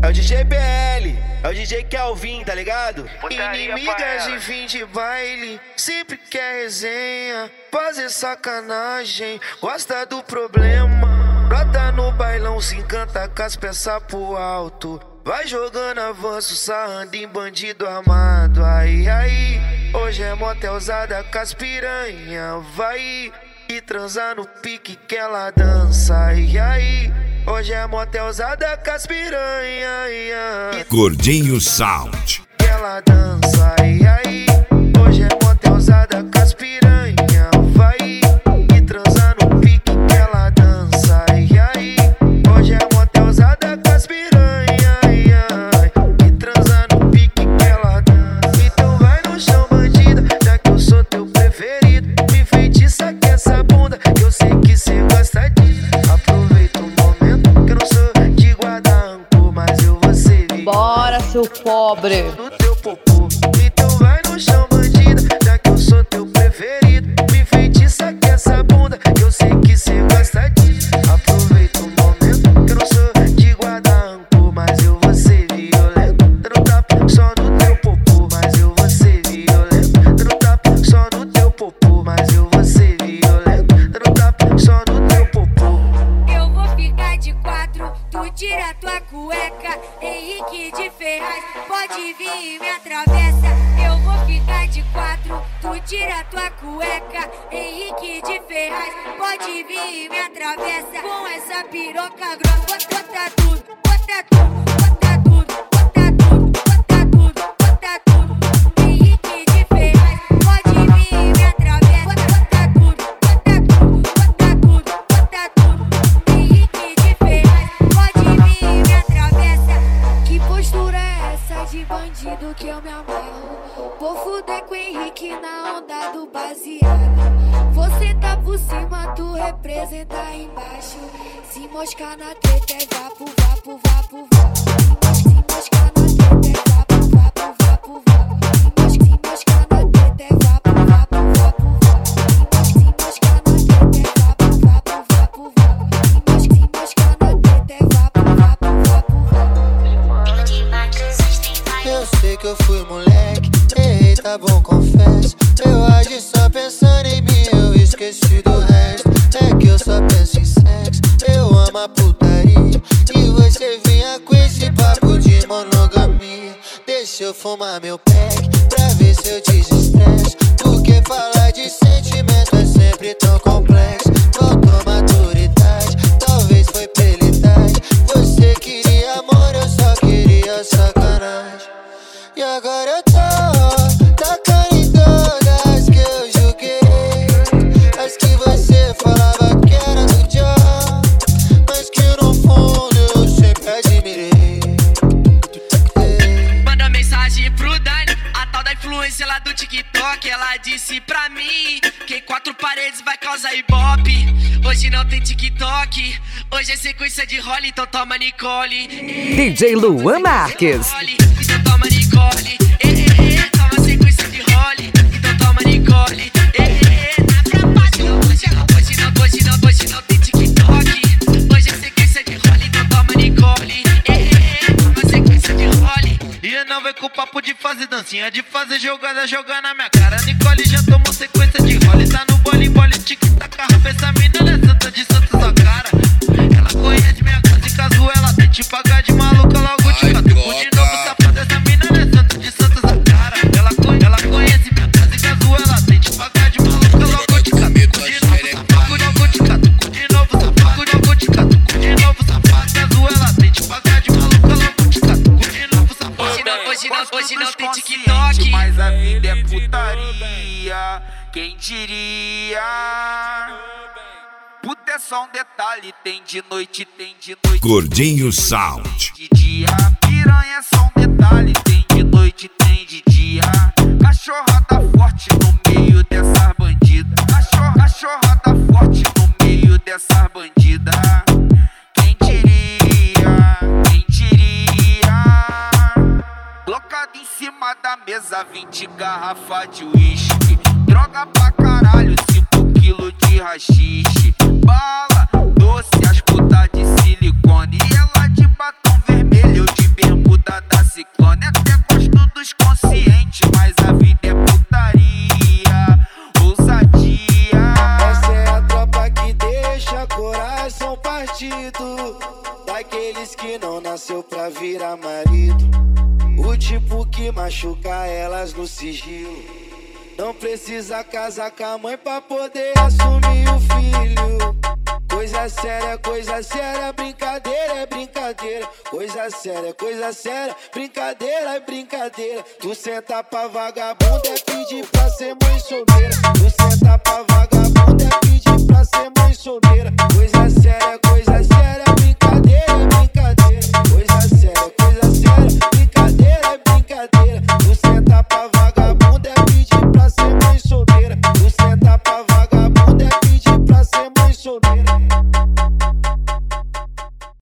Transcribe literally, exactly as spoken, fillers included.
o D J B L, é o D J Kelvin, tá ligado? Putaria, Inimigas de fim de baile, sempre quer resenha, fazer sacanagem, gosta do problema. Brota no bailão, se encanta com as peças pro alto, vai jogando avanço, sarrando em bandido armado. Aí, aí, hoje é motelzada com as piranha, vai e transar no pique que ela dança. E aí, hoje é motelzada com as piranha, Gordinho Sound. que ela dança. E aí, hoje é motelzada com as piranha, vai e transar no pique que ela dança. E aí, hoje é motelzada com as piranha, e transar no pique que ela dança. Então vai no chão, bandida, já que eu sou teu preferido. Me feitiça que essa bunda, que eu sei que cê gosta disso. Aproveita o momento, que eu não sou de guardar rancor, mas eu vou servir. Bora, seu pobre. Do teu popô. Então vai no chão, bandida, já que eu sou teu preferido. Me feitiça que essa bunda, que eu sei que cê gosta disso. Aproveita o momento, que eu não sou de guardar rancor, mas eu vou ser violento. Dando tapa só no teu popô, mas eu vou ser violento. Dando tapa só no teu popô, mas eu vou ser violento. Dando tapa só no teu popô. Eu vou ficar de quatro, tu tira tua cueca. Henrique de Ferraz, pode vir e me atravessa. Eu vou ficar de quatro, tu tira tua cueca. Henrique de Ferraz, pode vir e me atravessa. Com essa piroca grossa, bota tudo, bota tudo, bota tudo, bota tudo, bota tudo, bota tudo. Henrique de Ferraz, pode vir e me atravessa. Bota tudo, bota tudo, bota tudo, bota tudo. Henrique de Ferraz, pode vir e me atravessa. Que postura é essa de bandido que eu me amarro? Vou fuder com o Henrique na onda do baseado. Você tá por cima, tu representa embaixo. Se moscar na treta é vapo, vapo, vapo, vapo. Se moscar na treta é vapo, vapo, vapo, vapo. Se moscar na treta é vapo, vapo, vapo, vapo. Se moscar na treta é vapo, vapo, vapo, vapo. Se moscar na treta é vapo, vapo, vapo, vapo. Eu sei que eu fui moleque, errei, tá bom, confesso. Eu agi só pensando em mim, eu esqueci do resto. É que eu só penso em sexo, eu amo a putaria. E você vinha com esse papo de monogamia. Deixa eu fumar meu pack, pra ver se eu desestresso. Porque falar de sentimento é sempre tão complexo. Faltou maturidade, talvez foi pela idade. Você queria amor, eu só queria sacanagem. E agora eu tô tacando em todas que eu julguei. As que você falava que era do John, mas que no fundo eu sempre admirei. Manda mensagem pro Dani, a tal da influência lá do TikTok. Ela disse pra mim que em quatro paredes vai causar ibope. Hoje não tem TikTok, hoje é sequência de role, então toma Nicole. D J Luan Marques. Então toma Nicole, eh, eh, eh, toma sequência de role, então toma Nicole, eh, eh, eh, na trapalha. Hoje não, hoje não, hoje não, hoje não tem TikTok, hoje é sequência de role, então toma Nicole, eh, eh, eh, toma sequência de role. E não vem com o papo de fazer dancinha, de fazer jogada, jogar na minha cara. Nicole já tomou sequência de role, tá no bole, bole, tic-tac, rapa. Essa mina não é santa de santa sua cara. Ela conhece minha casa e caso ela tem te pagar de maluca, logo te catuco de novo, safada. Essa mina não é santa de santa sua cara. Ela, ela conhece minha casa e caso ela tem te pagar de maluca, logo te catuco de novo, safada. Logo te catuco de novo, safada. Logo te catuco de novo, safada. Caso ela tem te pagar de maluca, logo te catuco de novo, safada. Hoje não, hoje não, hoje não tem TikTok, mas a vida é putaria, quem diria? Puta é só um detalhe, tem de noite, tem de noite. Gordinho Sound. De dia, piranha é só um detalhe, tem de noite, tem de dia. Cachorrada forte no meio dessas bandidas. Cachorra, cachorrada forte no meio dessas bandidas. Quem diria, quem diria? Blocado em cima da mesa, vinte garrafas de uísque. Droga pra caralho, cinco quilos de rachixe. Bala, doce, as putas de silicone. E ela de batom vermelho, eu de daqueles que não nasceu pra virar marido. O tipo que machuca elas no sigilo. Não precisa casar com a mãe pra poder assumir o filho. Coisa séria, coisa séria, brincadeira é brincadeira. Coisa séria, coisa séria, brincadeira é brincadeira. Tu senta pra vagabunda é pedir pra ser mãe solteira. Tu senta pra vagabunda é pedir pra ser mãe solteira. Coisa séria, coisa séria,